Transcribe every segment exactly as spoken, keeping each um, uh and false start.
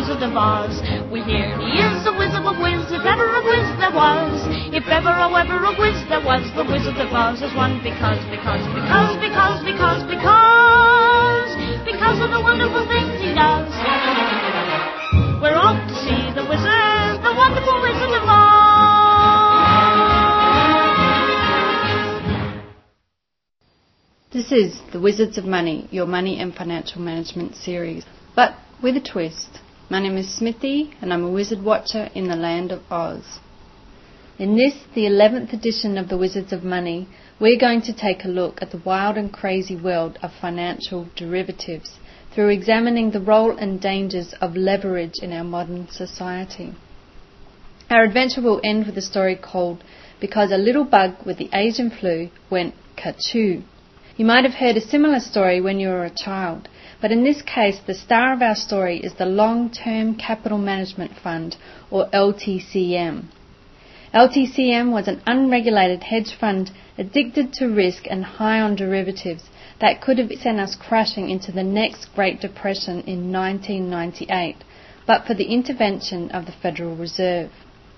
Wizard of Oz. We hear he is a wizard of whiz, if ever a whiz there was. If ever, oh, ever a whiz there was, the Wizard of Oz is one because, because, because, because, because, because, because of the wonderful things he does. We're off to see the wizard, the wonderful Wizard of Oz. This is The Wizards of Money, your money and financial management series, but with a twist. My name is Smithy and I'm a wizard watcher in the land of Oz. In this, the eleventh edition of The Wizards of Money, we're going to take a look at the wild and crazy world of financial derivatives through examining the role and dangers of leverage in our modern society. Our adventure will end with a story called Because a Little Bug with the Asian Flu Went Ka-Choo. You might have heard a similar story when you were a child, but in this case the star of our story is the Long-Term Capital Management Fund, or L T C M. L T C M was an unregulated hedge fund addicted to risk and high on derivatives that could have sent us crashing into the next Great Depression in nineteen ninety-eight, but for the intervention of the Federal Reserve.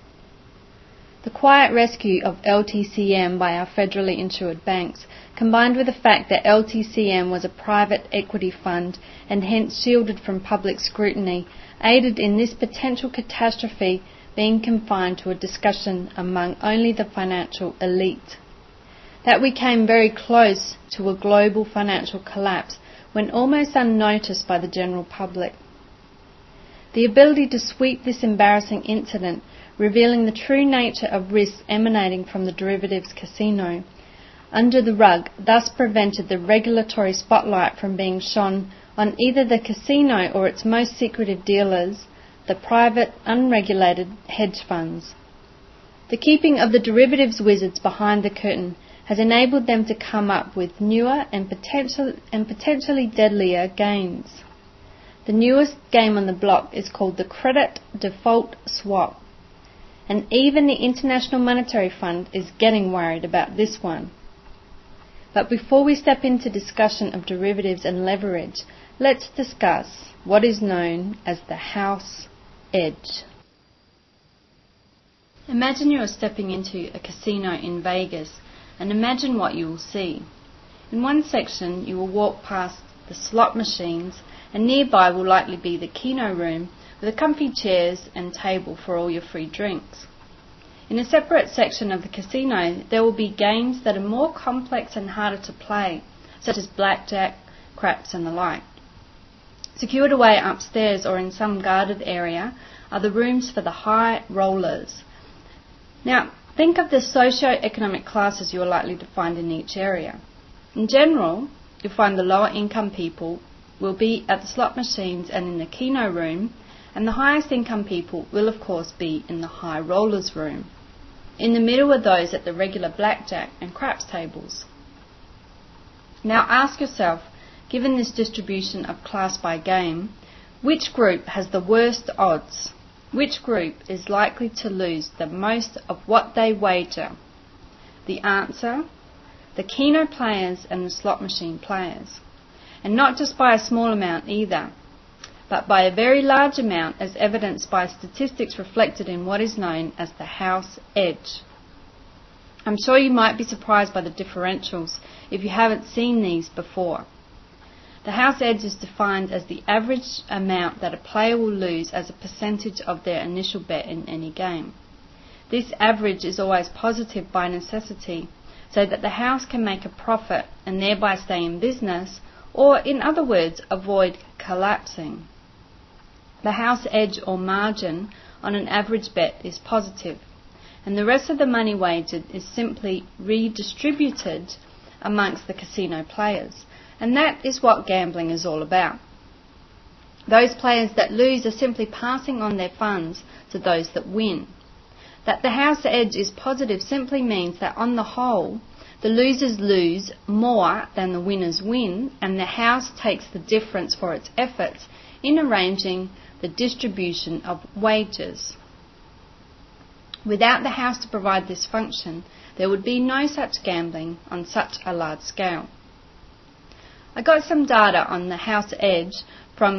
The quiet rescue of L T C M by our federally insured banks, combined with the fact that L T C M was a private equity fund and hence shielded from public scrutiny, aided in this potential catastrophe being confined to a discussion among only the financial elite. That we came very close to a global financial collapse went almost unnoticed by the general public. The ability to sweep this embarrassing incident, revealing the true nature of risks emanating from the derivatives casino, under the rug, thus prevented the regulatory spotlight from being shone on either the casino or its most secretive dealers, the private, unregulated hedge funds. The keeping of the derivatives wizards behind the curtain has enabled them to come up with newer and, potential, and potentially deadlier gains. The newest game on the block is called the Credit Default Swap, and even the International Monetary Fund is getting worried about this one. But before we step into discussion of derivatives and leverage, let's discuss what is known as the house edge. Imagine you are stepping into a casino in Vegas, and imagine what you will see. In one section you will walk past the slot machines, and nearby will likely be the keno room with the comfy chairs and table for all your free drinks. In a separate section of the casino there will be games that are more complex and harder to play, such as blackjack, craps and the like. Secured away upstairs or in some guarded area are the rooms for the high rollers. Now, think of the socio-economic classes you are likely to find in each area. In general, you'll find the lower income people will be at the slot machines and in the keno room, and the highest income people will of course be in the high rollers room. In the middle are those at the regular blackjack and craps tables. Now ask yourself, given this distribution of class by game, which group has the worst odds? Which group is likely to lose the most of what they wager? The answer? The keno players and the slot machine players. And not just by a small amount either, but by a very large amount, as evidenced by statistics reflected in what is known as the house edge. I'm sure you might be surprised by the differentials if you haven't seen these before. The house edge is defined as the average amount that a player will lose as a percentage of their initial bet in any game. This average is always positive by necessity, so that the house can make a profit and thereby stay in business, or in other words, avoid collapsing. The house edge or margin on an average bet is positive, and the rest of the money wagered is simply redistributed amongst the casino players, and that is what gambling is all about. Those players that lose are simply passing on their funds to those that win. That the house edge is positive simply means that on the whole, the losers lose more than the winners win, and the house takes the difference for its efforts in arranging the distribution of wages. Without the house to provide this function, there would be no such gambling on such a large scale. I got some data on the house edge from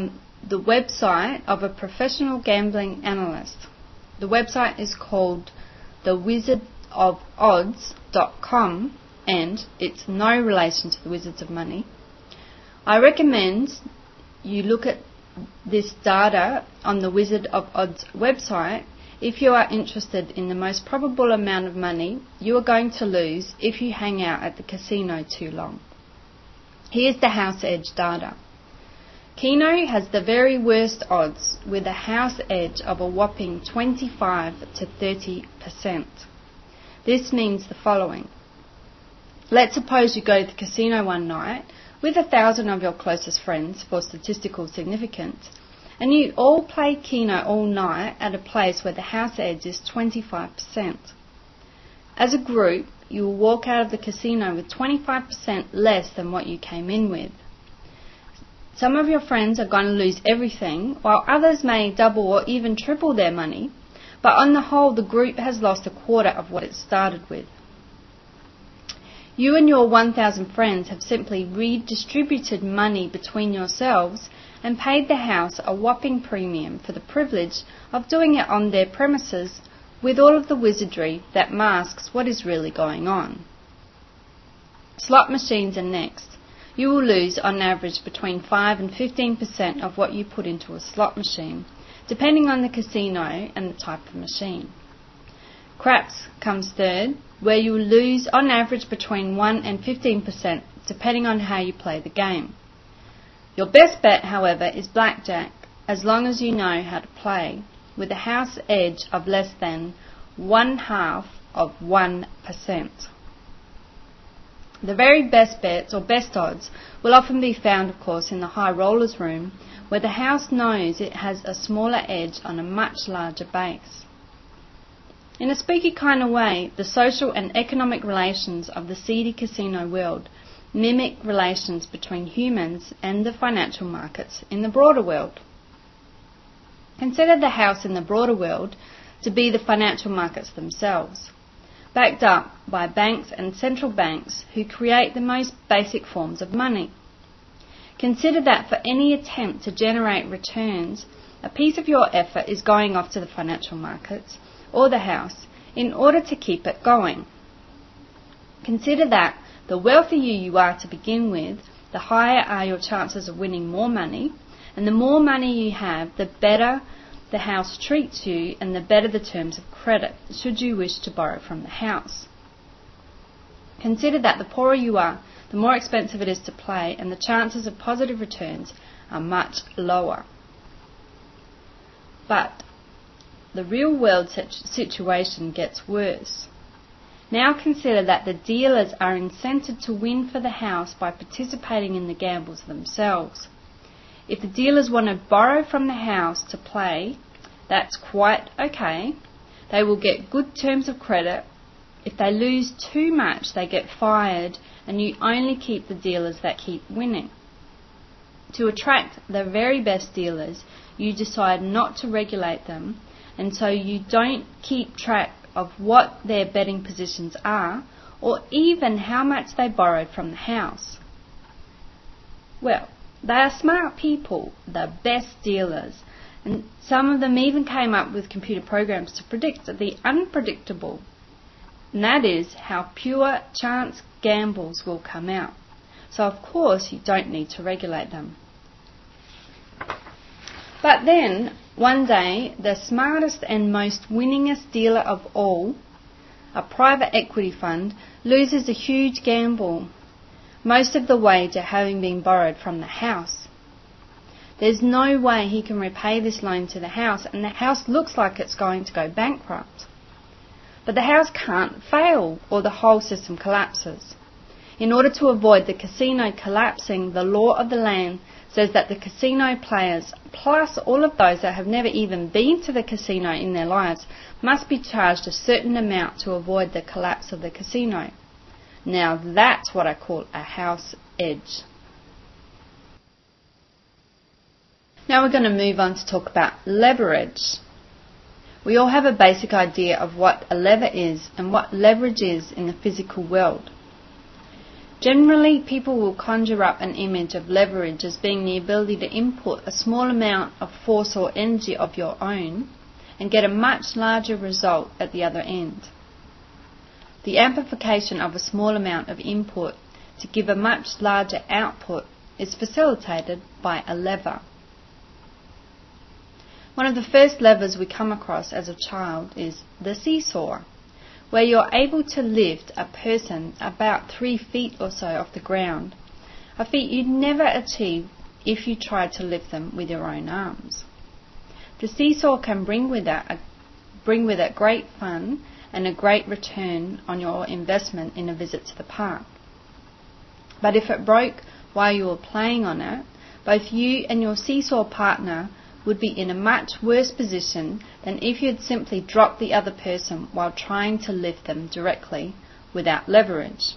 the website of a professional gambling analyst. The website is called the wizard of odds dot com, and it's no relation to the Wizards of Money. I recommend you look at this data on the Wizard of Odds website if you are interested in the most probable amount of money you are going to lose if you hang out at the casino too long. Here's the house edge data. Keno has the very worst odds with a house edge of a whopping twenty-five to thirty percent. This means the following. Let's suppose you go to the casino one night with a thousand of your closest friends for statistical significance, and you all play Keno all night at a place where the house edge is twenty-five percent. As a group, you will walk out of the casino with twenty-five percent less than what you came in with. Some of your friends are going to lose everything, while others may double or even triple their money, but on the whole, the group has lost a quarter of what it started with. You and your one thousand friends have simply redistributed money between yourselves and paid the house a whopping premium for the privilege of doing it on their premises with all of the wizardry that masks what is really going on. Slot machines are next. You will lose on average between five and fifteen percent of what you put into a slot machine, depending on the casino and the type of machine. Craps comes third, where you will lose on average between one and fifteen percent, depending on how you play the game. Your best bet, however, is blackjack, as long as you know how to play, with a house edge of less than one half of one percent. The very best bets, or best odds, will often be found, of course, in the high rollers room, where the house knows it has a smaller edge on a much larger base. In a spooky kind of way, the social and economic relations of the seedy casino world mimic relations between humans and the financial markets in the broader world. Consider the house in the broader world to be the financial markets themselves, backed up by banks and central banks who create the most basic forms of money. Consider that for any attempt to generate returns, a piece of your effort is going off to the financial markets or the house in order to keep it going. Consider that the wealthier you are to begin with, the higher are your chances of winning more money, and the more money you have, the better the house treats you and the better the terms of credit, should you wish to borrow from the house. Consider that the poorer you are, the more expensive it is to play, and the chances of positive returns are much lower. But the real world situation gets worse. Now consider that the dealers are incented to win for the house by participating in the gambles themselves. If the dealers want to borrow from the house to play, that's quite okay. They will get good terms of credit. If they lose too much, they get fired, and you only keep the dealers that keep winning. To attract the very best dealers, you decide not to regulate them, and so you don't keep track of what their betting positions are, or even how much they borrowed from the house. Well, they are smart people, the best dealers, and some of them even came up with computer programs to predict the unpredictable. And that is how pure chance gambles will come out. So of course you don't need to regulate them. But then, one day, the smartest and most winningest dealer of all, a private equity fund, loses a huge gamble, most of the wager having been borrowed from the house. There's no way he can repay this loan to the house, and the house looks like it's going to go bankrupt. But the house can't fail, or the whole system collapses. In order to avoid the casino collapsing, the law of the land says that the casino players, plus all of those that have never even been to the casino in their lives, must be charged a certain amount to avoid the collapse of the casino. Now that's what I call a house edge. Now we're going to move on to talk about leverage. We all have a basic idea of what a lever is and what leverage is in the physical world. Generally, people will conjure up an image of leverage as being the ability to input a small amount of force or energy of your own and get a much larger result at the other end. The amplification of a small amount of input to give a much larger output is facilitated by a lever. One of the first levers we come across as a child is the seesaw, where you're able to lift a person about three feet or so off the ground, a feat you'd never achieve if you tried to lift them with your own arms. The seesaw can bring with it, a, bring with it great fun and a great return on your investment in a visit to the park. But if it broke while you were playing on it, both you and your seesaw partner would be in a much worse position than if you had simply dropped the other person while trying to lift them directly without leverage.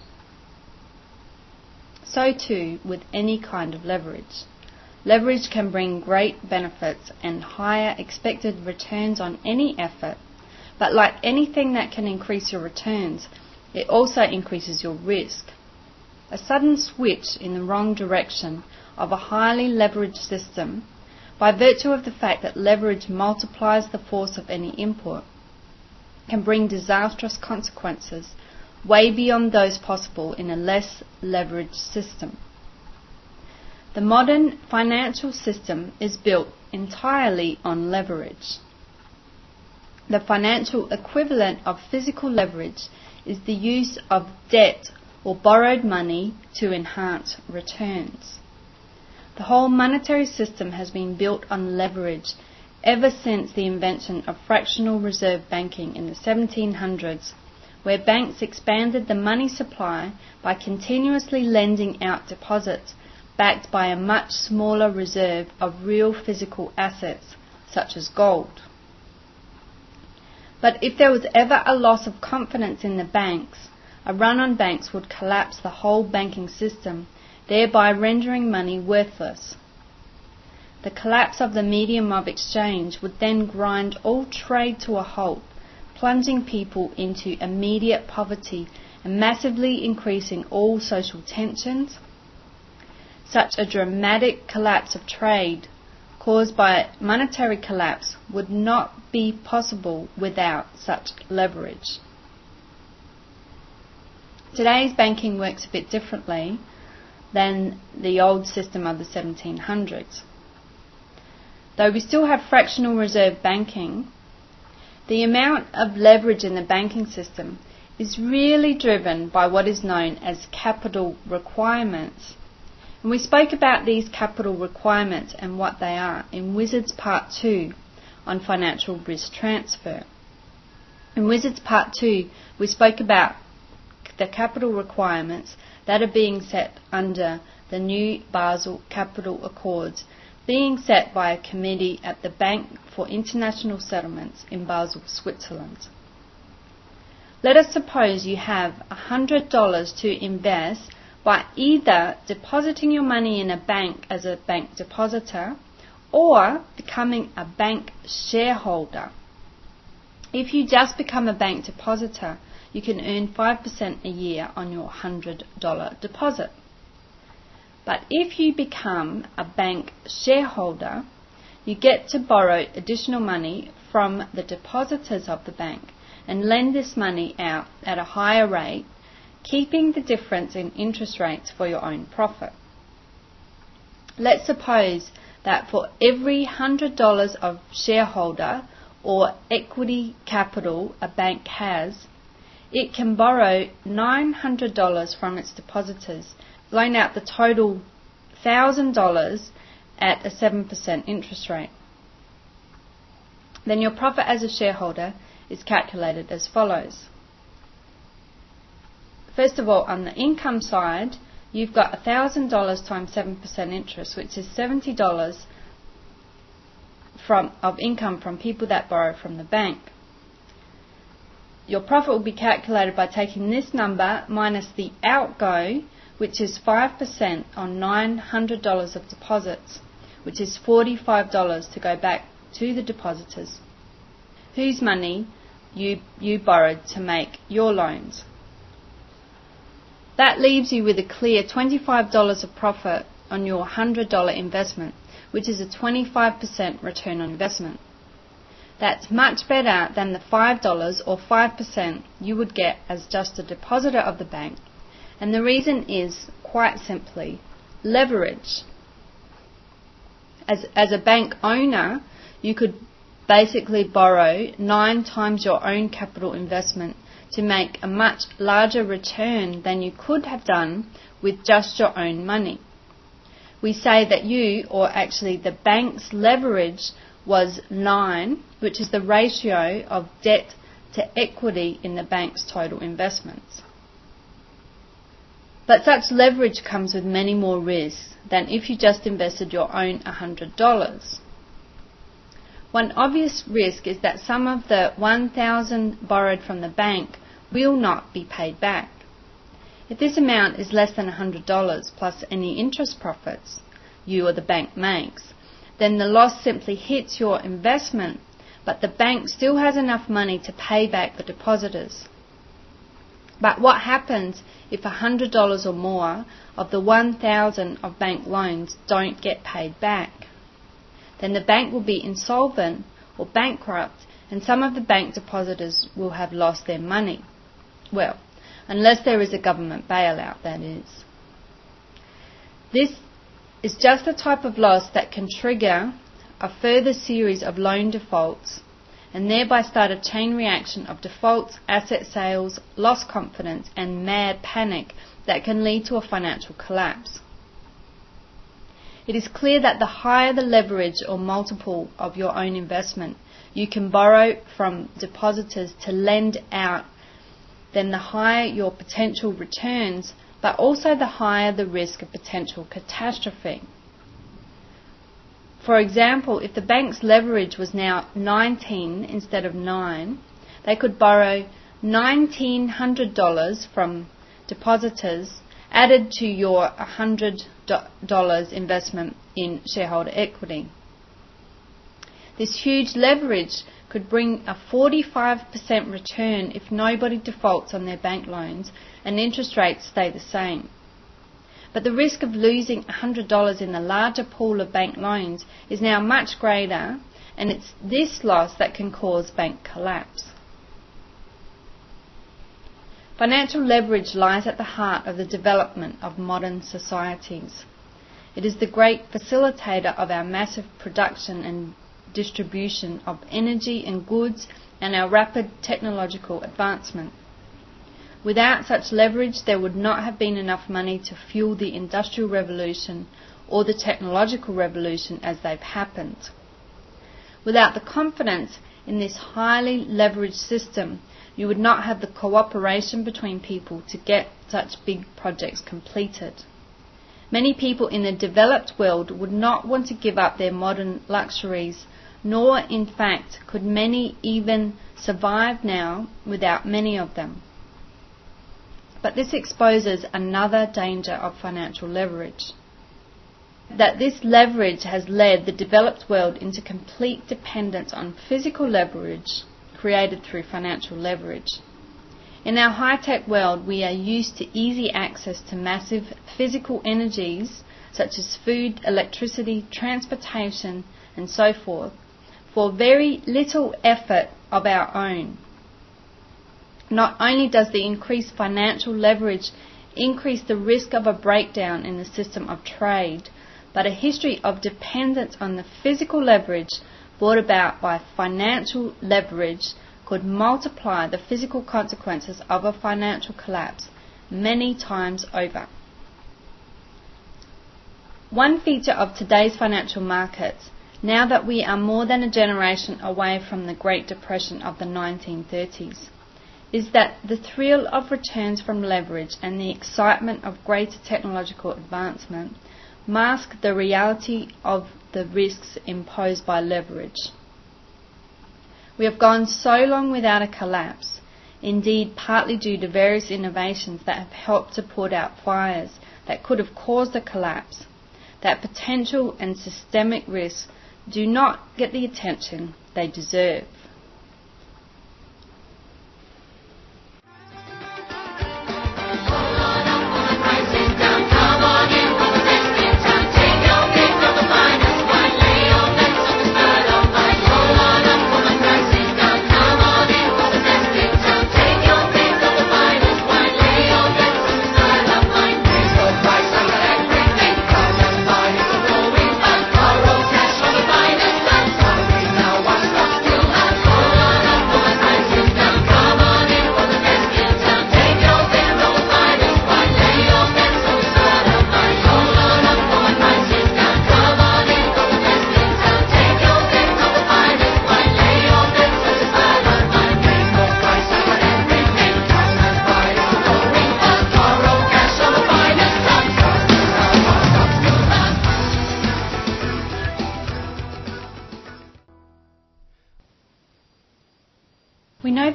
So too with any kind of leverage. Leverage can bring great benefits and higher expected returns on any effort, but like anything that can increase your returns, it also increases your risk. A sudden switch in the wrong direction of a highly leveraged system, by virtue of the fact that leverage multiplies the force of any input, can bring disastrous consequences way beyond those possible in a less leveraged system. The modern financial system is built entirely on leverage. The financial equivalent of physical leverage is the use of debt or borrowed money to enhance returns. The whole monetary system has been built on leverage ever since the invention of fractional reserve banking in the seventeen hundreds, where banks expanded the money supply by continuously lending out deposits backed by a much smaller reserve of real physical assets, such as gold. But if there was ever a loss of confidence in the banks, a run on banks would collapse the whole banking system, thereby rendering money worthless. The collapse of the medium of exchange would then grind all trade to a halt, plunging people into immediate poverty and massively increasing all social tensions. Such a dramatic collapse of trade caused by monetary collapse would not be possible without such leverage. Today's banking works a bit differently than the old system of the seventeen hundreds. Though we still have fractional reserve banking, the amount of leverage in the banking system is really driven by what is known as capital requirements. And we spoke about these capital requirements and what they are in Wizards Part two on financial risk transfer. In Wizards Part two, we spoke about the capital requirements that are being set under the new Basel Capital Accords, being set by a committee at the Bank for International Settlements in Basel, Switzerland. Let us suppose you have one hundred dollars to invest by either depositing your money in a bank as a bank depositor or becoming a bank shareholder. If you just become a bank depositor, you can earn five percent a year on your one hundred dollars deposit. But if you become a bank shareholder, you get to borrow additional money from the depositors of the bank and lend this money out at a higher rate, keeping the difference in interest rates for your own profit. Let's suppose that for every one hundred dollars of shareholder or equity capital a bank has, it can borrow nine hundred dollars from its depositors, loan out the total one thousand dollars at a seven percent interest rate. Then your profit as a shareholder is calculated as follows. First of all, on the income side, you've got one thousand dollars times seven percent interest, which is seventy dollars from, of income from people that borrow from the bank. Your profit will be calculated by taking this number minus the outgo, which is five percent on nine hundred dollars of deposits, which is forty-five dollars to go back to the depositors, whose money you, you borrowed to make your loans. That leaves you with a clear twenty-five dollars of profit on your one hundred dollars investment, which is a twenty-five percent return on investment. That's much better than the five dollars or five percent you would get as just a depositor of the bank, and the reason is, quite simply, leverage. As, as a bank owner, you could basically borrow nine times your own capital investment to make a much larger return than you could have done with just your own money. We say that you, or actually the bank's leverage, was nine, which is the ratio of debt to equity in the bank's total investments. But such leverage comes with many more risks than if you just invested your own one hundred dollars. One obvious risk is that some of the one thousand dollars borrowed from the bank will not be paid back. If this amount is less than one hundred dollars plus any interest profits you or the bank makes, then the loss simply hits your investment, but the bank still has enough money to pay back the depositors. But what happens if one hundred dollars or more of the one thousand dollars of bank loans don't get paid back? Then the bank will be insolvent or bankrupt, and some of the bank depositors will have lost their money. Well, unless there is a government bailout, that is. This is just the type of loss that can trigger a further series of loan defaults and thereby start a chain reaction of defaults, asset sales, lost confidence and mad panic that can lead to a financial collapse. It is clear that the higher the leverage or multiple of your own investment you can borrow from depositors to lend out, then the higher your potential returns, but also the higher the risk of potential catastrophe. For example, if the bank's leverage was now nineteen instead of nine, they could borrow one thousand nine hundred dollars from depositors added to your one hundred dollars investment in shareholder equity. This huge leverage could bring a forty-five percent return if nobody defaults on their bank loans and interest rates stay the same. But the risk of losing one hundred dollars in the larger pool of bank loans is now much greater, and it's this loss that can cause bank collapse. Financial leverage lies at the heart of the development of modern societies. It is the great facilitator of our massive production and distribution of energy and goods and our rapid technological advancement. Without such leverage, there would not have been enough money to fuel the Industrial Revolution or the technological revolution as they've happened. Without the confidence in this highly leveraged system, you would not have the cooperation between people to get such big projects completed. Many people in the developed world would not want to give up their modern luxuries, nor in fact could many even survive now without many of them. But this exposes another danger of financial leverage. That this leverage has led the developed world into complete dependence on physical leverage created through financial leverage. In our high-tech world, we are used to easy access to massive physical energies such as food, electricity, transportation, and so forth, for very little effort of our own. Not only does the increased financial leverage increase the risk of a breakdown in the system of trade, but a history of dependence on the physical leverage brought about by financial leverage could multiply the physical consequences of a financial collapse many times over. One feature of today's financial markets, now that we are more than a generation away from the Great Depression of the nineteen thirties, is that the thrill of returns from leverage and the excitement of greater technological advancement mask the reality of the risks imposed by leverage. We have gone so long without a collapse, indeed partly due to various innovations that have helped to put out fires that could have caused a collapse, that potential and systemic risks do not get the attention they deserve.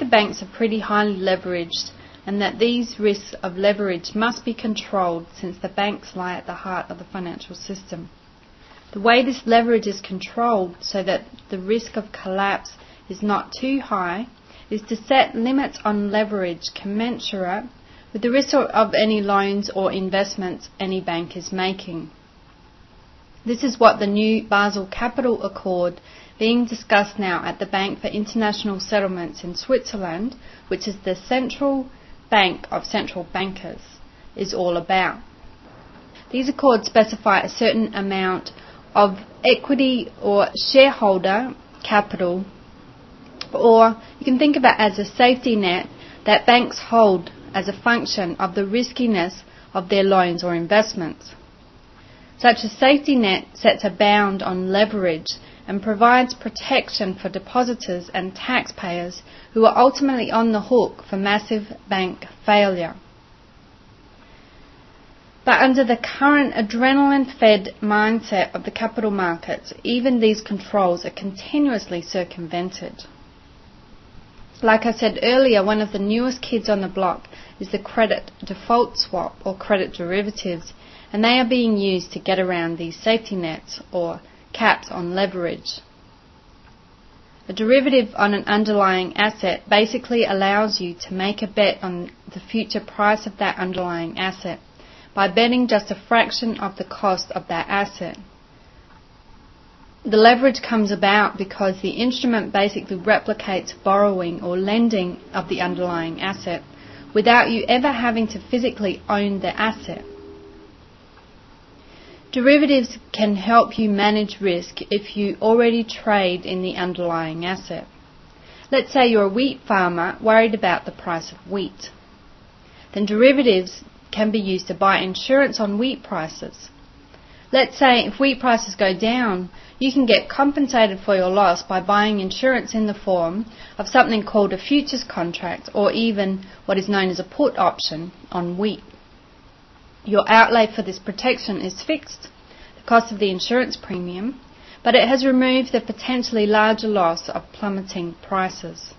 banks are pretty highly leveraged and that these risks of leverage must be controlled since the banks lie at the heart of the financial system. The way this leverage is controlled so that the risk of collapse is not too high is to set limits on leverage commensurate with the risk of any loans or investments any bank is making. This is what the new Basel Capital Accord being discussed now at the Bank for International Settlements in Switzerland, which is the central bank of central bankers, is all about. These accords specify a certain amount of equity or shareholder capital, or you can think of it as a safety net that banks hold as a function of the riskiness of their loans or investments. Such a safety net sets a bound on leverage and provides protection for depositors and taxpayers who are ultimately on the hook for massive bank failure. But under the current adrenaline-fed mindset of the capital markets, even these controls are continuously circumvented. Like I said earlier, one of the newest kids on the block is the credit default swap or credit derivatives, and they are being used to get around these safety nets or caps on leverage. A derivative on an underlying asset basically allows you to make a bet on the future price of that underlying asset by betting just a fraction of the cost of that asset. The leverage comes about because the instrument basically replicates borrowing or lending of the underlying asset without you ever having to physically own the asset. Derivatives can help you manage risk if you already trade in the underlying asset. Let's say you're a wheat farmer worried about the price of wheat. Then derivatives can be used to buy insurance on wheat prices. Let's say if wheat prices go down, you can get compensated for your loss by buying insurance in the form of something called a futures contract or even what is known as a put option on wheat. Your outlay for this protection is fixed, the cost of the insurance premium, but it has removed the potentially larger loss of plummeting prices.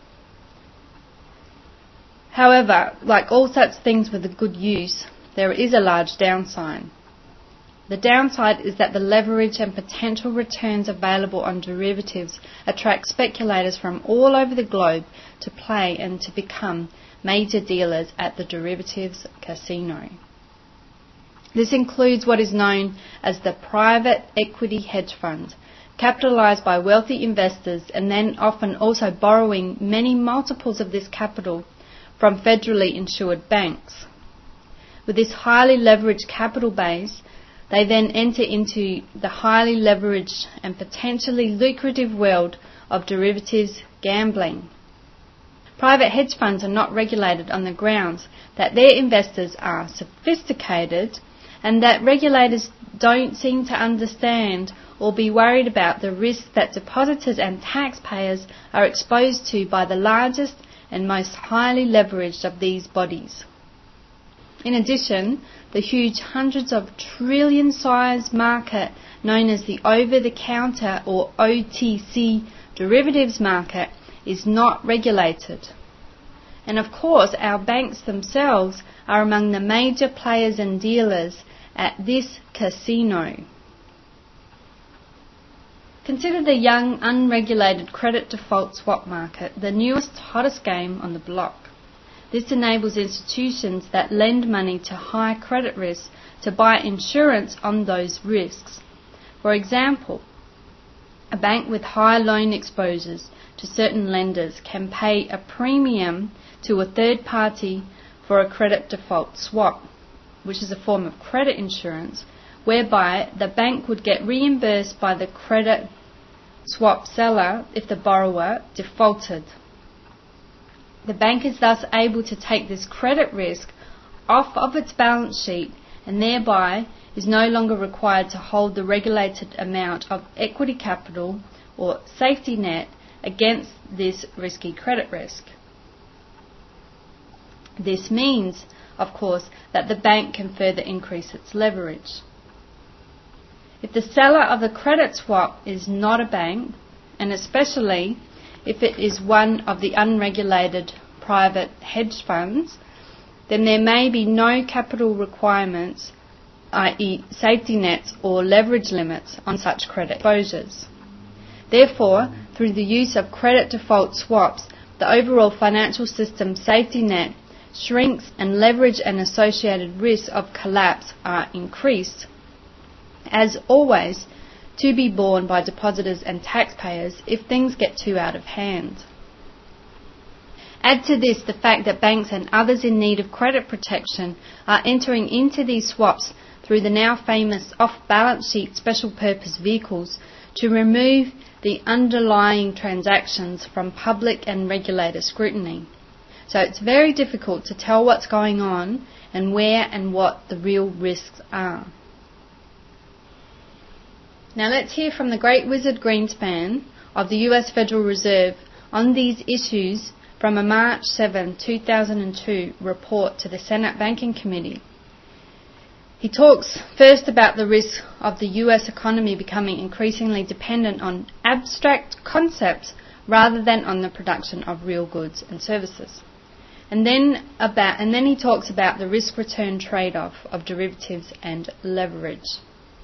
However, like all such things with a good use, there is a large downside. The downside is that the leverage and potential returns available on derivatives attract speculators from all over the globe to play and to become major dealers at the derivatives casino. This includes what is known as the private equity hedge fund, capitalized by wealthy investors and then often also borrowing many multiples of this capital from federally insured banks. With this highly leveraged capital base, they then enter into the highly leveraged and potentially lucrative world of derivatives gambling. Private hedge funds are not regulated on the grounds that their investors are sophisticated and that regulators don't seem to understand or be worried about the risk that depositors and taxpayers are exposed to by the largest and most highly leveraged of these bodies. In addition, the huge hundreds of trillion size market known as the over-the-counter or O T C derivatives market is not regulated. And of course, our banks themselves are among the major players and dealers at this casino. Consider the young, unregulated credit default swap market, the newest, hottest game on the block. This enables institutions that lend money to high credit risks to buy insurance on those risks. For example, a bank with high loan exposures to certain lenders can pay a premium to a third party for a credit default swap, which is a form of credit insurance, whereby the bank would get reimbursed by the credit swap seller if the borrower defaulted. The bank is thus able to take this credit risk off of its balance sheet and thereby is no longer required to hold the regulated amount of equity capital or safety net against this risky credit risk. This means, of course, that the bank can further increase its leverage. If the seller of the credit swap is not a bank, and especially if it is one of the unregulated private hedge funds, then there may be no capital requirements, that is safety nets or leverage limits on such credit exposures. Therefore, through the use of credit default swaps, the overall financial system safety net shrinks and leverage and associated risks of collapse are increased, as always, to be borne by depositors and taxpayers if things get too out of hand. Add to this the fact that banks and others in need of credit protection are entering into these swaps through the now famous off-balance sheet special purpose vehicles to remove the underlying transactions from public and regulator scrutiny. So it's very difficult to tell what's going on and where and what the real risks are. Now let's hear from the great wizard Greenspan of the U S Federal Reserve on these issues from a March seventh, two thousand two report to the Senate Banking Committee. He talks first about the risk of the U S economy becoming increasingly dependent on abstract concepts rather than on the production of real goods and services. And then about and then he talks about the risk-return trade-off of derivatives and leverage.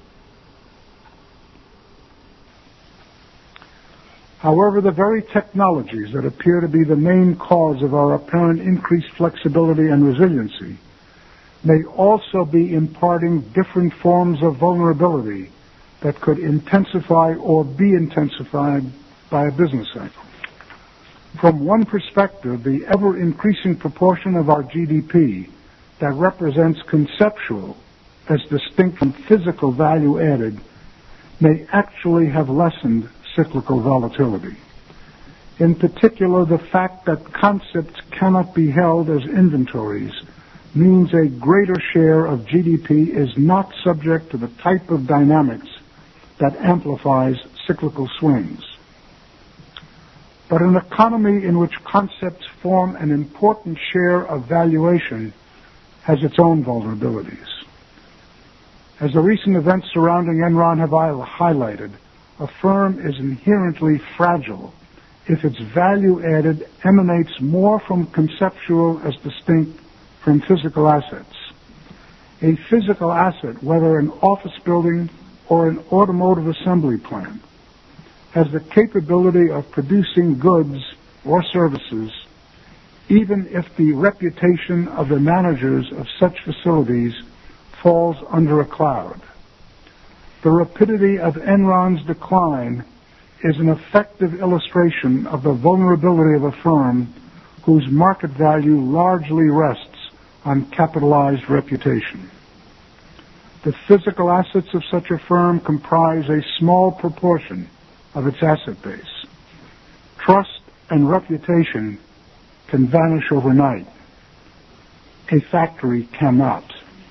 However, the very technologies that appear to be the main cause of our apparent increased flexibility and resiliency may also be imparting different forms of vulnerability that could intensify or be intensified by a business cycle. From one perspective, the ever-increasing proportion of our G D P that represents conceptual as distinct from physical value added may actually have lessened cyclical volatility. In particular, the fact that concepts cannot be held as inventories means a greater share of G D P is not subject to the type of dynamics that amplifies cyclical swings. But an economy in which concepts form an important share of valuation has its own vulnerabilities. As the recent events surrounding Enron have highlighted, a firm is inherently fragile if its value added emanates more from conceptual as distinct from physical assets. A physical asset, whether an office building or an automotive assembly plant, has the capability of producing goods or services even if the reputation of the managers of such facilities falls under a cloud. The rapidity of Enron's decline is an effective illustration of the vulnerability of a firm whose market value largely rests on capitalized reputation. The physical assets of such a firm comprise a small proportion of its asset base. Trust and reputation can vanish overnight. A factory cannot.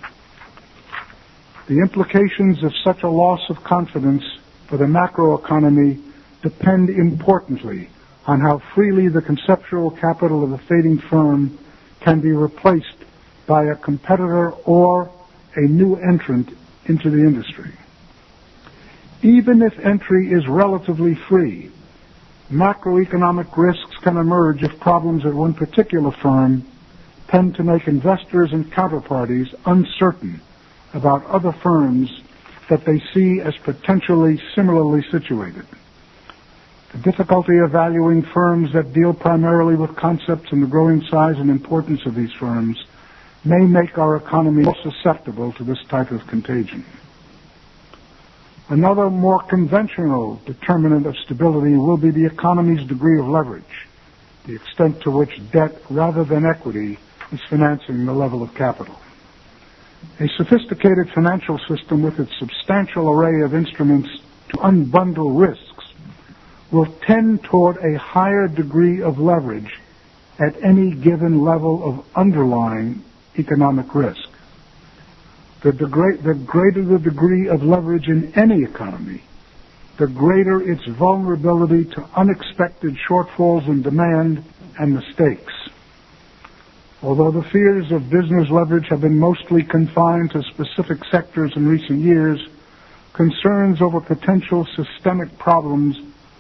The implications of such a loss of confidence for the macroeconomy depend importantly on how freely the conceptual capital of a fading firm can be replaced by a competitor or a new entrant into the industry. Even if entry is relatively free, macroeconomic risks can emerge if problems at one particular firm tend to make investors and counterparties uncertain about other firms that they see as potentially similarly situated. The difficulty of valuing firms that deal primarily with concepts and the growing size and importance of these firms may make our economy more susceptible to this type of contagion. Another more conventional determinant of stability will be the economy's degree of leverage, the extent to which debt rather than equity is financing the level of capital. A sophisticated financial system with its substantial array of instruments to unbundle risks will tend toward a higher degree of leverage at any given level of underlying economic risk. The, degra- the greater the degree of leverage in any economy, the greater its vulnerability to unexpected shortfalls in demand and mistakes. Although the fears of business leverage have been mostly confined to specific sectors in recent years, concerns over potential systemic problems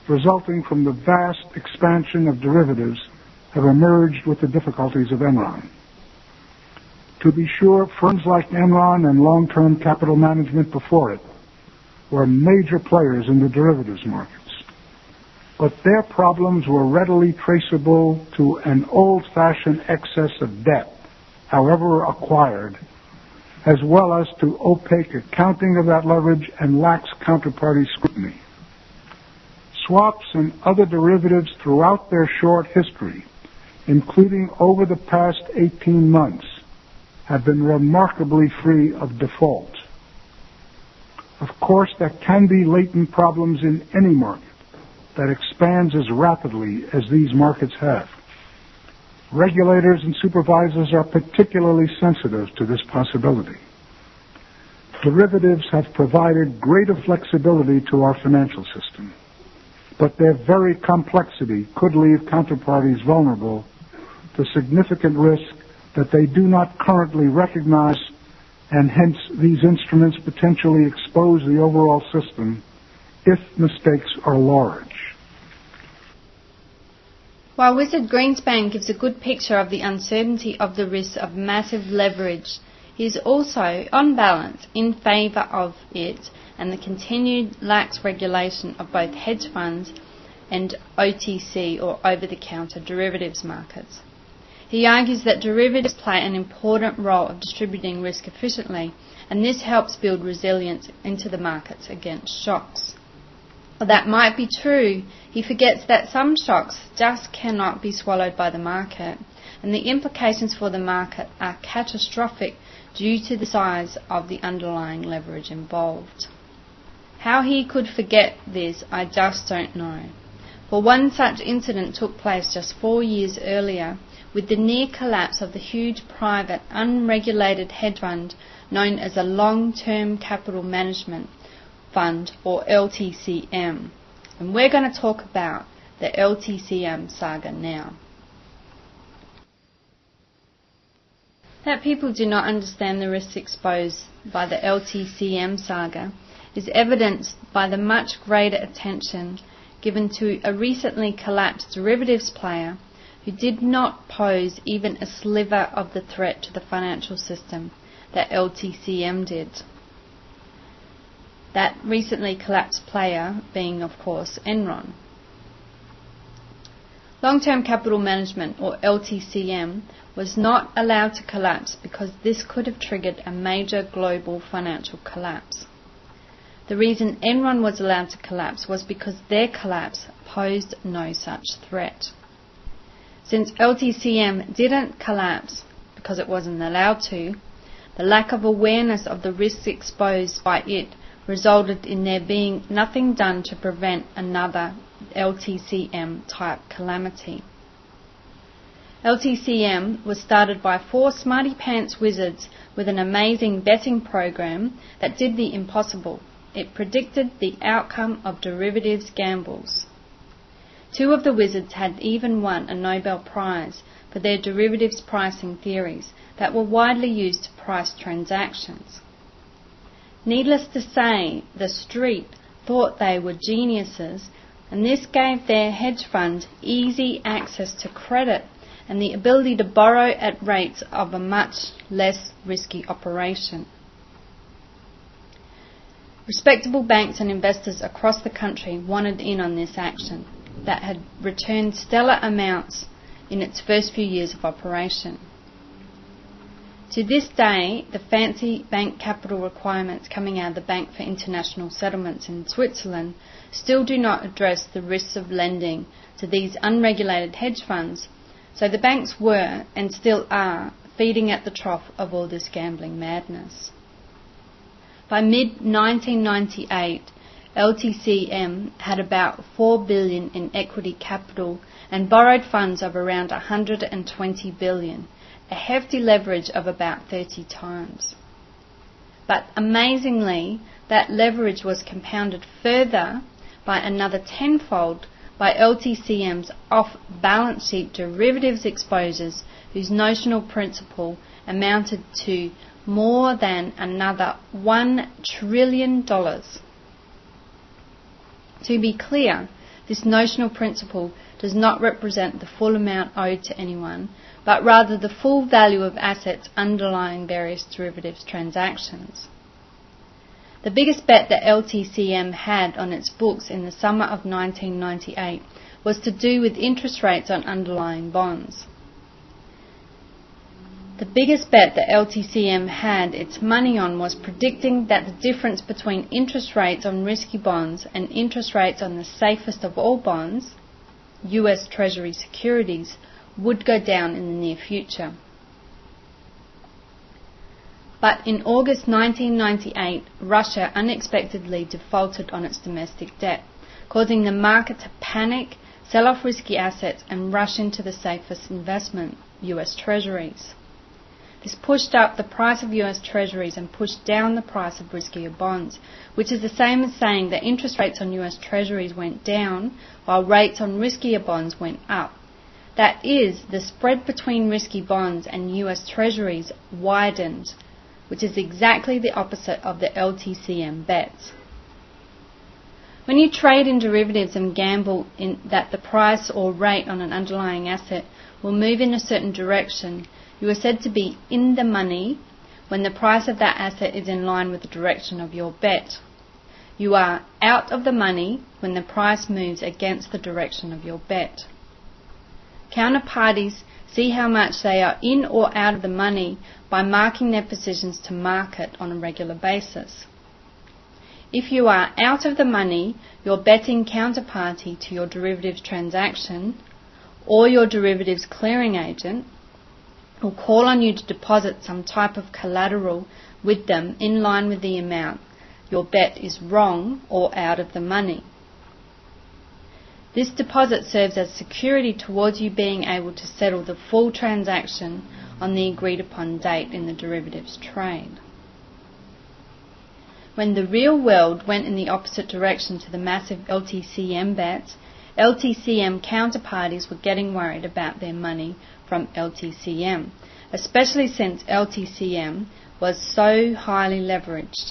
resulting from the vast expansion of derivatives have emerged with the difficulties of Enron. To be sure, firms like Enron and long-term capital management before it were major players in the derivatives markets, but their problems were readily traceable to an old-fashioned excess of debt, however acquired, as well as to opaque accounting of that leverage and lax counterparty scrutiny. Swaps and other derivatives throughout their short history, including over the past eighteen months, have been remarkably free of default. Of course, there can be latent problems in any market that expands as rapidly as these markets have. Regulators and supervisors are particularly sensitive to this possibility. Derivatives have provided greater flexibility to our financial system, but their very complexity could leave counterparties vulnerable to significant risk that they do not currently recognize, and hence these instruments potentially expose the overall system if mistakes are large. While Wizard Greenspan gives a good picture of the uncertainty of the risks of massive leverage, he is also, on balance, in favour of it and the continued lax regulation of both hedge funds and O T C or over-the-counter derivatives markets. He argues that derivatives play an important role of distributing risk efficiently, and this helps build resilience into the markets against shocks. While that might be true, he forgets that some shocks just cannot be swallowed by the market, and the implications for the market are catastrophic due to the size of the underlying leverage involved. How he could forget this, I just don't know. For one such incident took place just four years earlier, with the near collapse of the huge private unregulated hedge fund known as a Long-Term Capital Management Fund, or L T C M. And we're going to talk about the L T C M saga now. That people do not understand the risks exposed by the L T C M saga is evidenced by the much greater attention given to a recently collapsed derivatives player who did not pose even a sliver of the threat to the financial system that L T C M did. That recently collapsed player being, of course, Enron. Long-Term Capital Management, or L T C M, was not allowed to collapse because this could have triggered a major global financial collapse. The reason Enron was allowed to collapse was because their collapse posed no such threat. Since L T C M didn't collapse because it wasn't allowed to, the lack of awareness of the risks exposed by it resulted in there being nothing done to prevent another L T C M-type calamity. L T C M was started by four smarty-pants wizards with an amazing betting program that did the impossible. It predicted the outcome of derivatives gambles. Two of the wizards had even won a Nobel Prize for their derivatives pricing theories that were widely used to price transactions. Needless to say, the street thought they were geniuses, and this gave their hedge fund easy access to credit and the ability to borrow at rates of a much less risky operation. Respectable banks and investors across the country wanted in on this action that had returned stellar amounts in its first few years of operation. To this day, the fancy bank capital requirements coming out of the Bank for International Settlements in Switzerland still do not address the risks of lending to these unregulated hedge funds, so the banks were, and still are, feeding at the trough of all this gambling madness. By mid nineteen ninety-eight, L T C M had about four billion dollars in equity capital and borrowed funds of around one hundred twenty billion dollars, a hefty leverage of about thirty times. But amazingly, that leverage was compounded further by another tenfold by L T C M's off-balance sheet derivatives exposures, whose notional principal amounted to more than another one trillion dollars. To be clear, This notional principle does not represent the full amount owed to anyone, but rather the full value of assets underlying various derivatives transactions. The biggest bet that L T C M had on its books in the summer of nineteen ninety-eight was to do with interest rates on underlying bonds. The biggest bet that L T C M had its money on was predicting that the difference between interest rates on risky bonds and interest rates on the safest of all bonds, U S Treasury securities, would go down in the near future. But in August nineteen ninety-eight, Russia unexpectedly defaulted on its domestic debt, causing the market to panic, sell off risky assets and rush into the safest investment, U S Treasuries. This pushed up the price of U S Treasuries and pushed down the price of riskier bonds, which is the same as saying that interest rates on U S Treasuries went down while rates on riskier bonds went up. That is, the spread between risky bonds and U S Treasuries widened, which is exactly the opposite of the L T C M bets. When you trade in derivatives and gamble in that the price or rate on an underlying asset will move in a certain direction, you are said to be in the money when the price of that asset is in line with the direction of your bet. You are out of the money when the price moves against the direction of your bet. Counterparties see how much they are in or out of the money by marking their positions to market on a regular basis. If you are out of the money, your betting counterparty to your derivatives transaction or your derivatives clearing agent will call on you to deposit some type of collateral with them in line with the amount your bet is wrong or out of the money. This deposit serves as security towards you being able to settle the full transaction on the agreed upon date in the derivatives trade. When the real world went in the opposite direction to the massive L T C M bets, L T C M counterparties were getting worried about their money from L T C M, especially since L T C M was so highly leveraged.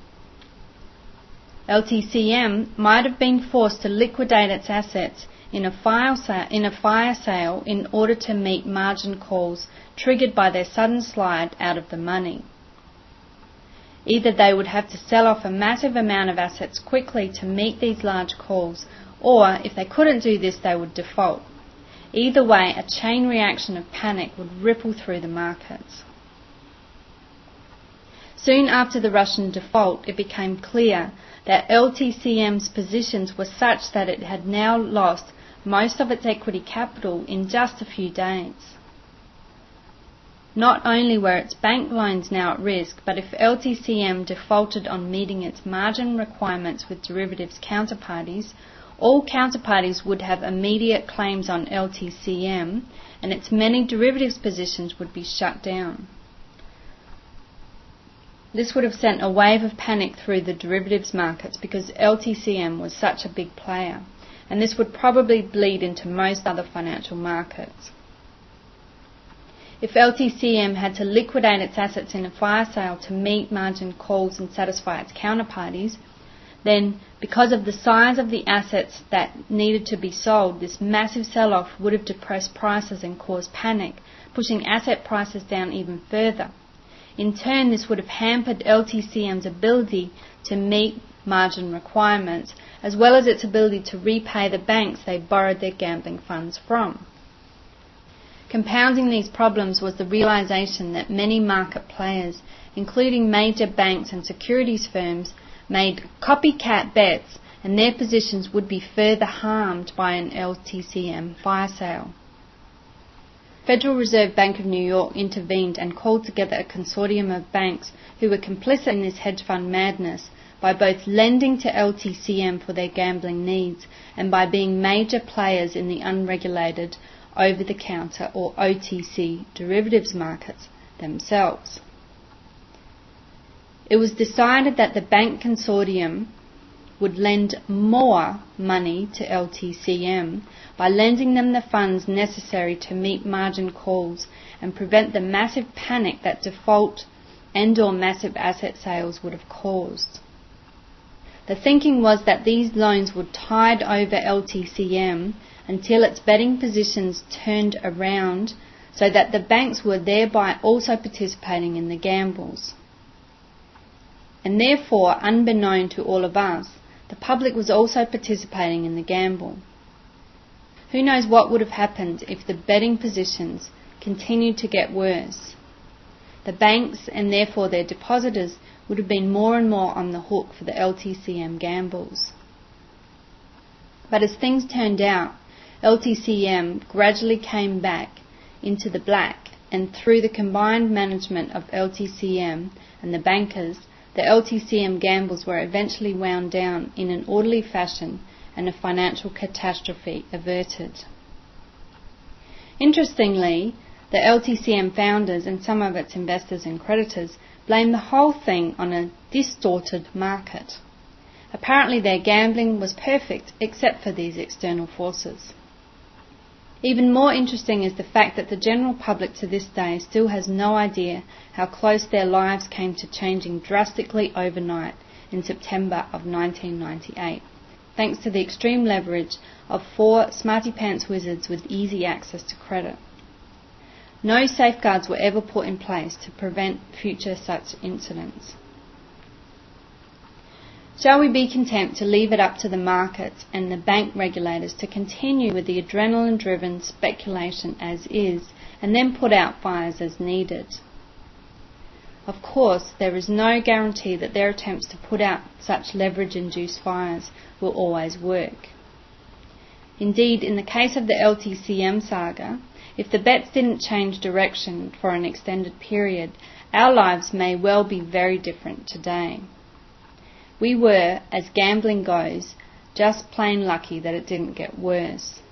L T C M might have been forced to liquidate its assets in a fire sale, in a fire sale in order to meet margin calls triggered by their sudden slide out of the money. Either they would have to sell off a massive amount of assets quickly to meet these large calls, or if they couldn't do this, they would default. Either way, a chain reaction of panic would ripple through the markets. Soon after the Russian default, it became clear that L T C M's positions were such that it had now lost most of its equity capital in just a few days. Not only were its bank loans now at risk, but if L T C M defaulted on meeting its margin requirements with derivatives counterparties, all counterparties would have immediate claims on L T C M and its many derivatives positions would be shut down. This would have sent a wave of panic through the derivatives markets because L T C M was such a big player, and this would probably bleed into most other financial markets. If L T C M had to liquidate its assets in a fire sale to meet margin calls and satisfy its counterparties, then because of the size of the assets that needed to be sold, this massive sell-off would have depressed prices and caused panic, pushing asset prices down even further. In turn, this would have hampered L T C M's ability to meet margin requirements, as well as its ability to repay the banks they borrowed their gambling funds from. Compounding these problems was the realization that many market players, including major banks and securities firms, made copycat bets and their positions would be further harmed by an L T C M fire sale. Federal Reserve Bank of New York intervened and called together a consortium of banks who were complicit in this hedge fund madness by both lending to L T C M for their gambling needs and by being major players in the unregulated over-the-counter or O T C derivatives markets themselves. It was decided that the bank consortium would lend more money to L T C M by lending them the funds necessary to meet margin calls and prevent the massive panic that default and or massive asset sales would have caused. The thinking was that these loans would tide over L T C M until its betting positions turned around, so that the banks were thereby also participating in the gambles. And therefore, unbeknown to all of us, the public was also participating in the gamble. Who knows what would have happened if the betting positions continued to get worse? The banks, and therefore their depositors, would have been more and more on the hook for the L T C M gambles. But as things turned out, L T C M gradually came back into the black, and through the combined management of L T C M and the bankers, the L T C M gambles were eventually wound down in an orderly fashion and a financial catastrophe averted. Interestingly, the L T C M founders and some of its investors and creditors blamed the whole thing on a distorted market. Apparently their gambling was perfect except for these external forces. Even more interesting is the fact that the general public to this day still has no idea how close their lives came to changing drastically overnight in September of nineteen ninety-eight, thanks to the extreme leverage of four smarty-pants wizards with easy access to credit. No safeguards were ever put in place to prevent future such incidents. Shall we be content to leave it up to the markets and the bank regulators to continue with the adrenaline-driven speculation as is, and then put out fires as needed? Of course, there is no guarantee that their attempts to put out such leverage-induced fires will always work. Indeed, in the case of the L T C M saga, if the bets didn't change direction for an extended period, our lives may well be very different today. We were, as gambling goes, just plain lucky that it didn't get worse.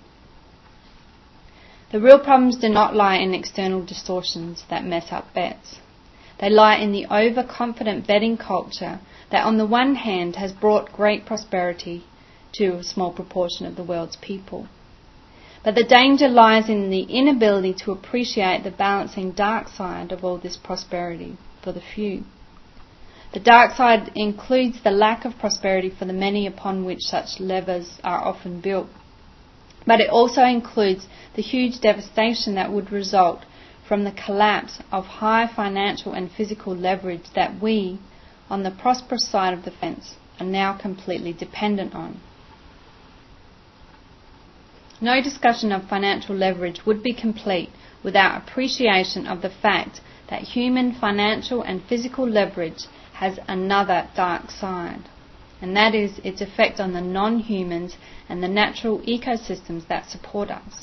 The real problems do not lie in external distortions that mess up bets. They lie in the overconfident betting culture that on the one hand has brought great prosperity to a small proportion of the world's people. But the danger lies in the inability to appreciate the balancing dark side of all this prosperity for the few. The dark side includes the lack of prosperity for the many upon which such levers are often built. But it also includes the huge devastation that would result from the collapse of high financial and physical leverage that we, on the prosperous side of the fence, are now completely dependent on. No discussion of financial leverage would be complete without appreciation of the fact that human financial and physical leverage has another dark side, and that is its effect on the non-humans and the natural ecosystems that support us.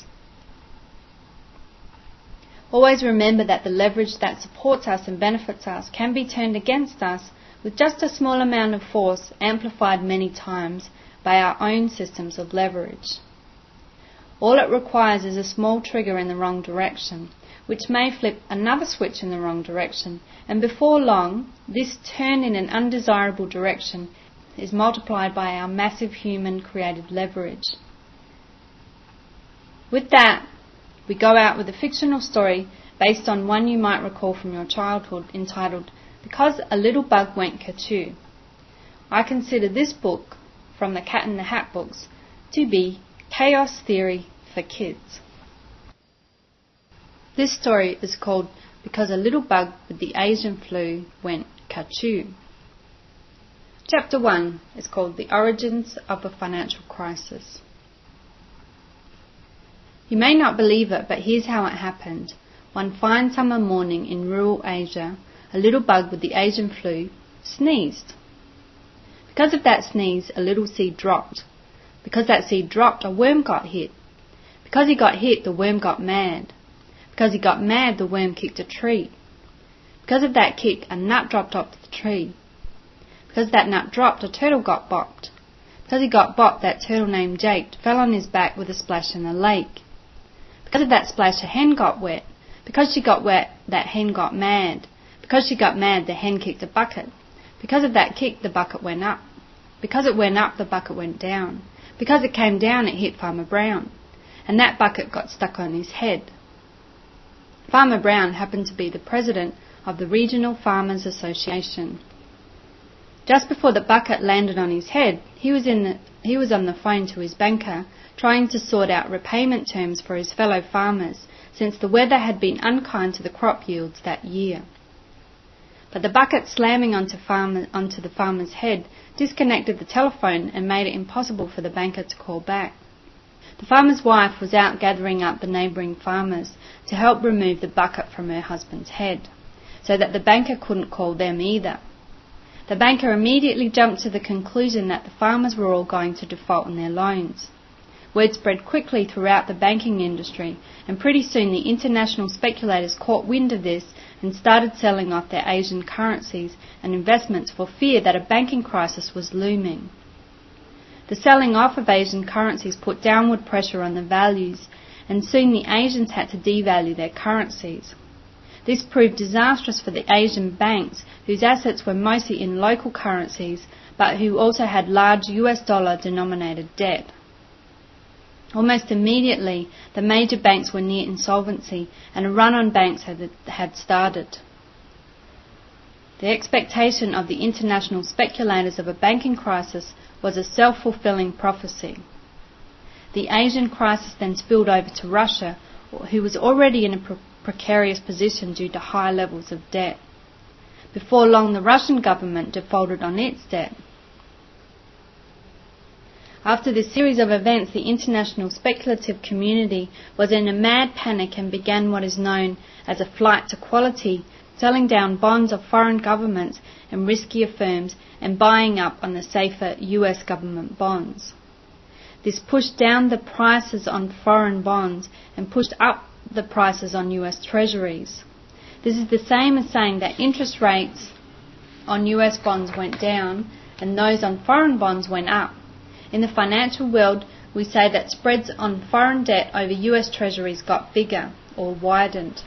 Always remember that the leverage that supports us and benefits us can be turned against us with just a small amount of force amplified many times by our own systems of leverage. All it requires is a small trigger in the wrong direction, which may flip another switch in the wrong direction, and before long, this turn in an undesirable direction is multiplied by our massive human-created leverage. With that, we go out with a fictional story based on one you might recall from your childhood entitled Because a Little Bug Went Ka-Choo. I consider this book, from the Cat in the Hat books, to be chaos theory for kids. This story is called Because a Little Bug with the Asian Flu Went Ka-Choo. Chapter one is called The Origins of a Financial Crisis. You may not believe it, but here's how it happened. One fine summer morning in rural Asia, a little bug with the Asian flu sneezed. Because of that sneeze, a little seed dropped. Because that seed dropped, a worm got hit. Because he got hit, the worm got mad. Because he got mad, the worm kicked a tree. Because of that kick, a nut dropped off the tree. Because that nut dropped, a turtle got bopped. Because he got bopped, that turtle named Jake fell on his back with a splash in the lake. Because of that splash, a hen got wet. Because she got wet, that hen got mad. Because she got mad, the hen kicked a bucket. Because of that kick, the bucket went up. Because it went up, the bucket went down. Because it came down, it hit Farmer Brown. And that bucket got stuck on his head. Farmer Brown happened to be the president of the Regional Farmers Association. Just before the bucket landed on his head, he was, in the, he was on the phone to his banker, trying to sort out repayment terms for his fellow farmers, since the weather had been unkind to the crop yields that year. But the bucket slamming onto, farmer, onto the farmer's head disconnected the telephone and made it impossible for the banker to call back. The farmer's wife was out gathering up the neighbouring farmers to help remove the bucket from her husband's head, so that the banker couldn't call them either. The banker immediately jumped to the conclusion that the farmers were all going to default on their loans. Word spread quickly throughout the banking industry, and pretty soon the international speculators caught wind of this and started selling off their Asian currencies and investments for fear that a banking crisis was looming. The selling off of Asian currencies put downward pressure on the values, and soon the Asians had to devalue their currencies. This proved disastrous for the Asian banks, whose assets were mostly in local currencies, but who also had large U S dollar denominated debt. Almost immediately, the major banks were near insolvency, and a run on banks had, had started. The expectation of the international speculators of a banking crisis was a self-fulfilling prophecy. The Asian crisis then spilled over to Russia, who was already in a pre- precarious position due to high levels of debt. Before long, the Russian government defaulted on its debt. After this series of events, the international speculative community was in a mad panic and began what is known as a flight to quality, selling down bonds of foreign governments and riskier firms and buying up on the safer U S government bonds. This pushed down the prices on foreign bonds and pushed up the prices on U S treasuries. This is the same as saying that interest rates on U S bonds went down and those on foreign bonds went up. In the financial world, we say that spreads on foreign debt over U S treasuries got bigger or widened.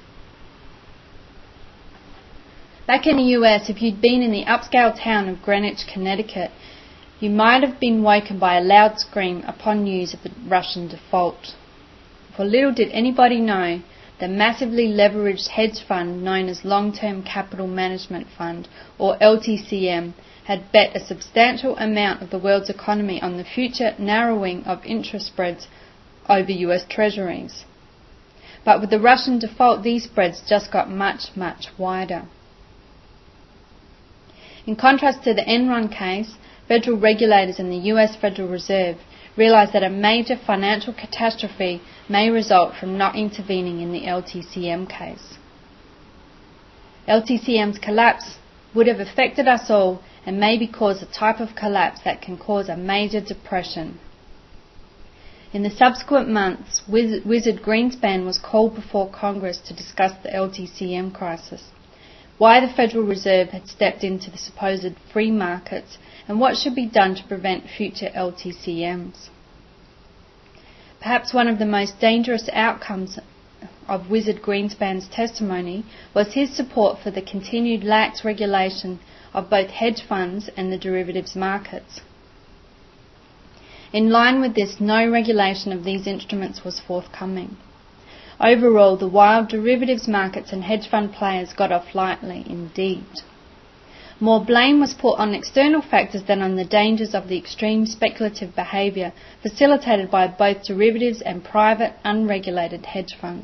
Back in the U S, if you'd been in the upscale town of Greenwich, Connecticut, you might have been woken by a loud scream upon news of the Russian default. For little did anybody know, the massively leveraged hedge fund known as Long-Term Capital Management Fund, or L T C M, had bet a substantial amount of the world's economy on the future narrowing of interest spreads over U S treasuries. But with the Russian default, these spreads just got much, much wider. In contrast to the Enron case, federal regulators and the U S Federal Reserve realized that a major financial catastrophe may result from not intervening in the L T C M case. L T C M's collapse would have affected us all and maybe caused a type of collapse that can cause a major depression. In the subsequent months, Wiz- Wizard Greenspan was called before Congress to discuss the L T C M crisis, why the Federal Reserve had stepped into the supposed free markets, and what should be done to prevent future L T C Ms. Perhaps one of the most dangerous outcomes of Wizard Greenspan's testimony was his support for the continued lax regulation of both hedge funds and the derivatives markets. In line with this, no regulation of these instruments was forthcoming. Overall, the wild derivatives markets and hedge fund players got off lightly indeed. More blame was put on external factors than on the dangers of the extreme speculative behaviour facilitated by both derivatives and private, unregulated hedge funds.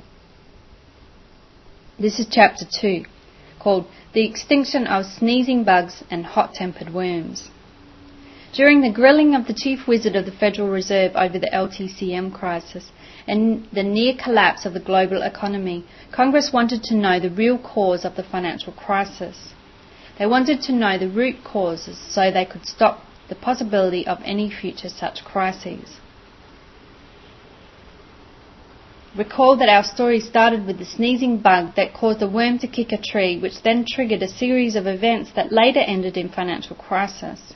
This is Chapter two, called The Extinction of Sneezing Bugs and Hot-Tempered Worms. During the grilling of the chief wizard of the Federal Reserve over the L T C M crisis and the near collapse of the global economy, Congress wanted to know the real cause of the financial crisis. They wanted to know the root causes so they could stop the possibility of any future such crises. Recall that our story started with the sneezing bug that caused a worm to kick a tree, which then triggered a series of events that later ended in financial crisis.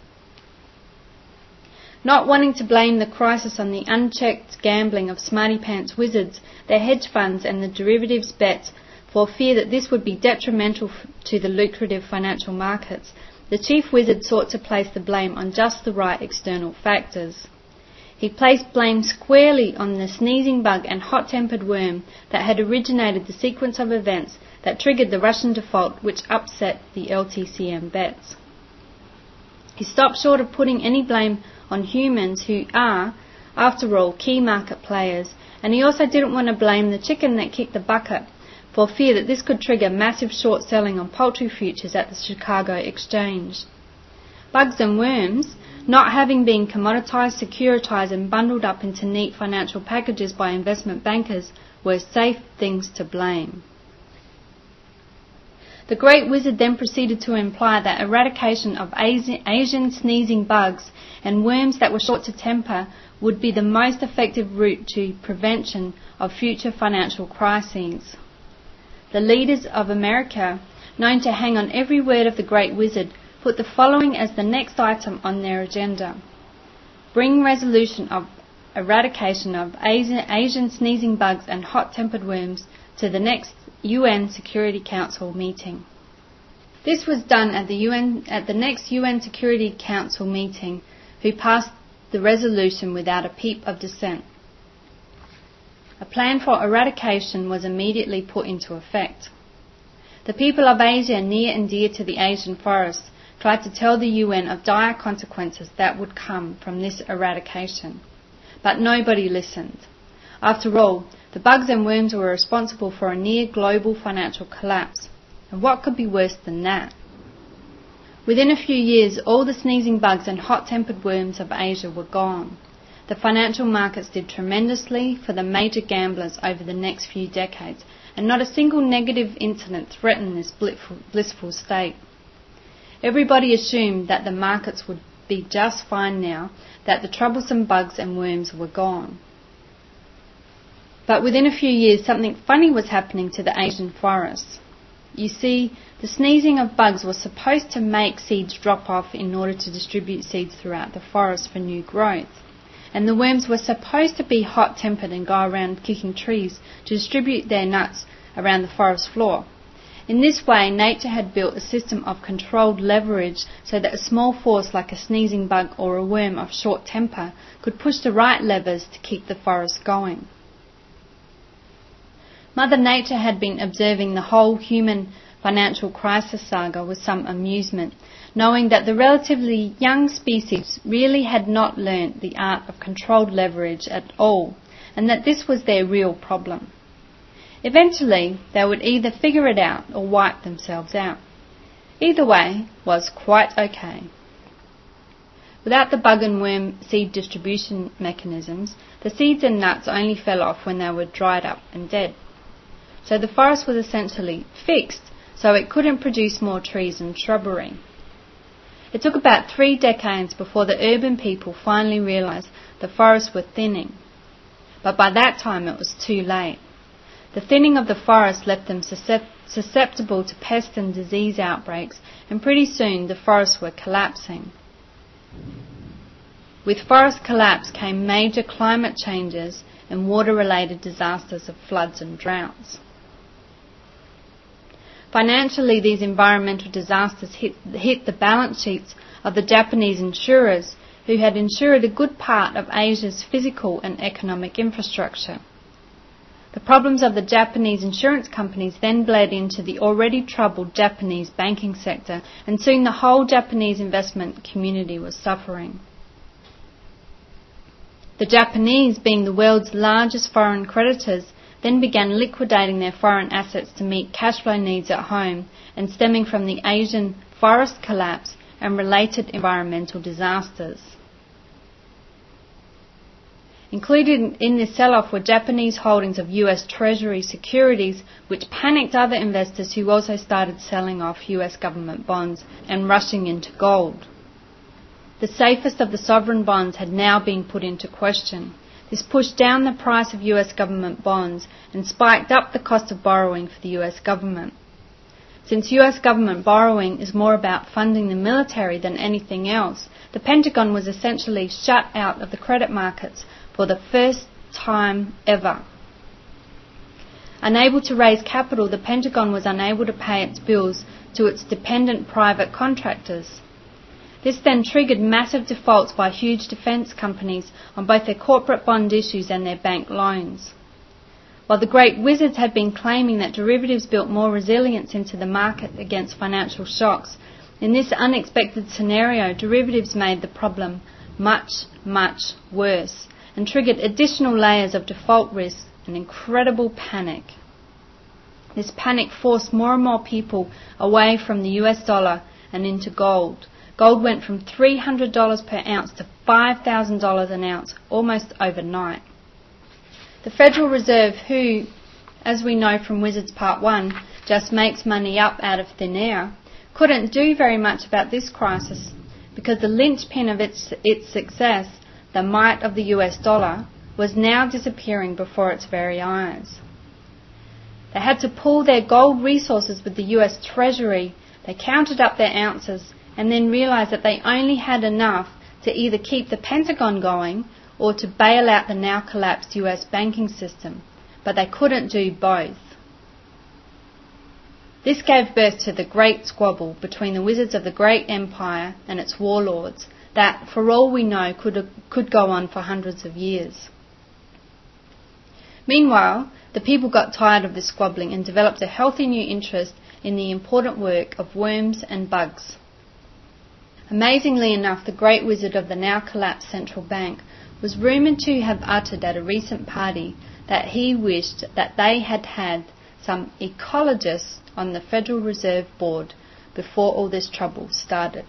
Not wanting to blame the crisis on the unchecked gambling of smarty-pants wizards, their hedge funds and the derivatives bets, for fear that this would be detrimental to the lucrative financial markets, the chief wizard sought to place the blame on just the right external factors. He placed blame squarely on the sneezing bug and hot-tempered worm that had originated the sequence of events that triggered the Russian default which upset the L T C M bets. He stopped short of putting any blame on humans who are, after all, key market players, and he also didn't want to blame the chicken that kicked the bucket for fear that this could trigger massive short selling on poultry futures at the Chicago Exchange. Bugs and worms, not having been commoditized, securitized and bundled up into neat financial packages by investment bankers, were safe things to blame. The Great Wizard then proceeded to imply that eradication of Asian sneezing bugs and worms that were short to temper would be the most effective route to prevention of future financial crises. The leaders of America, known to hang on every word of the Great Wizard, put the following as the next item on their agenda: bring resolution of eradication of Asian, Asian sneezing bugs and hot-tempered worms to the next U N Security Council meeting. This was done at the U N at the next U N Security Council meeting, who passed the resolution without a peep of dissent. A plan for eradication was immediately put into effect. The people of Asia near and dear to the Asian forests tried to tell the U N of dire consequences that would come from this eradication. But nobody listened. After all, the bugs and worms were responsible for a near global financial collapse. And what could be worse than that? Within a few years, all the sneezing bugs and hot-tempered worms of Asia were gone. The financial markets did tremendously for the major gamblers over the next few decades, and not a single negative incident threatened this blissful state. Everybody assumed that the markets would be just fine now that the troublesome bugs and worms were gone. But within a few years, something funny was happening to the Asian forests. You see, the sneezing of bugs was supposed to make seeds drop off in order to distribute seeds throughout the forest for new growth. And the worms were supposed to be hot-tempered and go around kicking trees to distribute their nuts around the forest floor. In this way, nature had built a system of controlled leverage so that a small force like a sneezing bug or a worm of short temper could push the right levers to keep the forest going. Mother Nature had been observing the whole human financial crisis saga with some amusement, knowing that the relatively young species really had not learnt the art of controlled leverage at all, and that this was their real problem. Eventually, they would either figure it out or wipe themselves out. Either way was quite okay. Without the bug and worm seed distribution mechanisms, the seeds and nuts only fell off when they were dried up and dead. So the forest was essentially fixed, so it couldn't produce more trees and shrubbery. It took about three decades before the urban people finally realised the forests were thinning. But by that time it was too late. The thinning of the forest left them susceptible to pest and disease outbreaks, and pretty soon the forests were collapsing. With forest collapse came major climate changes and water-related disasters of floods and droughts. Financially, these environmental disasters hit, hit the balance sheets of the Japanese insurers, who had insured a good part of Asia's physical and economic infrastructure. The problems of the Japanese insurance companies then bled into the already troubled Japanese banking sector, and soon the whole Japanese investment community was suffering. The Japanese, being the world's largest foreign creditors, then began liquidating their foreign assets to meet cash flow needs at home, and stemming from the Asian forest collapse and related environmental disasters. Included in this sell-off were Japanese holdings of U S Treasury securities, which panicked other investors who also started selling off U S government bonds and rushing into gold. The safest of the sovereign bonds had now been put into question. This pushed down the price of U S government bonds and spiked up the cost of borrowing for the U S government. Since U S government borrowing is more about funding the military than anything else, the Pentagon was essentially shut out of the credit markets for the first time ever. Unable to raise capital, the Pentagon was unable to pay its bills to its dependent private contractors. This then triggered massive defaults by huge defence companies on both their corporate bond issues and their bank loans. While the great wizards had been claiming that derivatives built more resilience into the market against financial shocks, In this unexpected scenario, derivatives made the problem much, much worse and triggered additional layers of default risk and incredible panic. This panic forced more and more people away from the U S dollar and into gold. Gold went from three hundred dollars per ounce to five thousand dollars an ounce almost overnight. The Federal Reserve, who, as we know from Wizards Part one, just makes money up out of thin air, couldn't do very much about this crisis because the linchpin of its, its success, the might of the U S dollar, was now disappearing before its very eyes. They had to pool their gold resources with the U S Treasury. They counted up their ounces and then realized that they only had enough to either keep the Pentagon going or to bail out the now collapsed U S banking system, but they couldn't do both. This gave birth to the Great Squabble between the wizards of the great empire and its warlords that, for all we know, could, could go on for hundreds of years. Meanwhile, the people got tired of this squabbling and developed a healthy new interest in the important work of worms and bugs. Amazingly enough, the great wizard of the now collapsed central bank was rumoured to have uttered at a recent party that he wished that they had had some ecologists on the Federal Reserve Board before all this trouble started.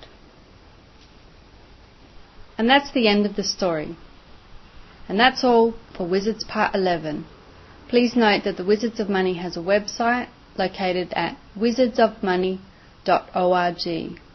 And that's the end of the story. And that's all for Wizards Part eleven. Please note that the Wizards of Money has a website located at wizards of money dot org.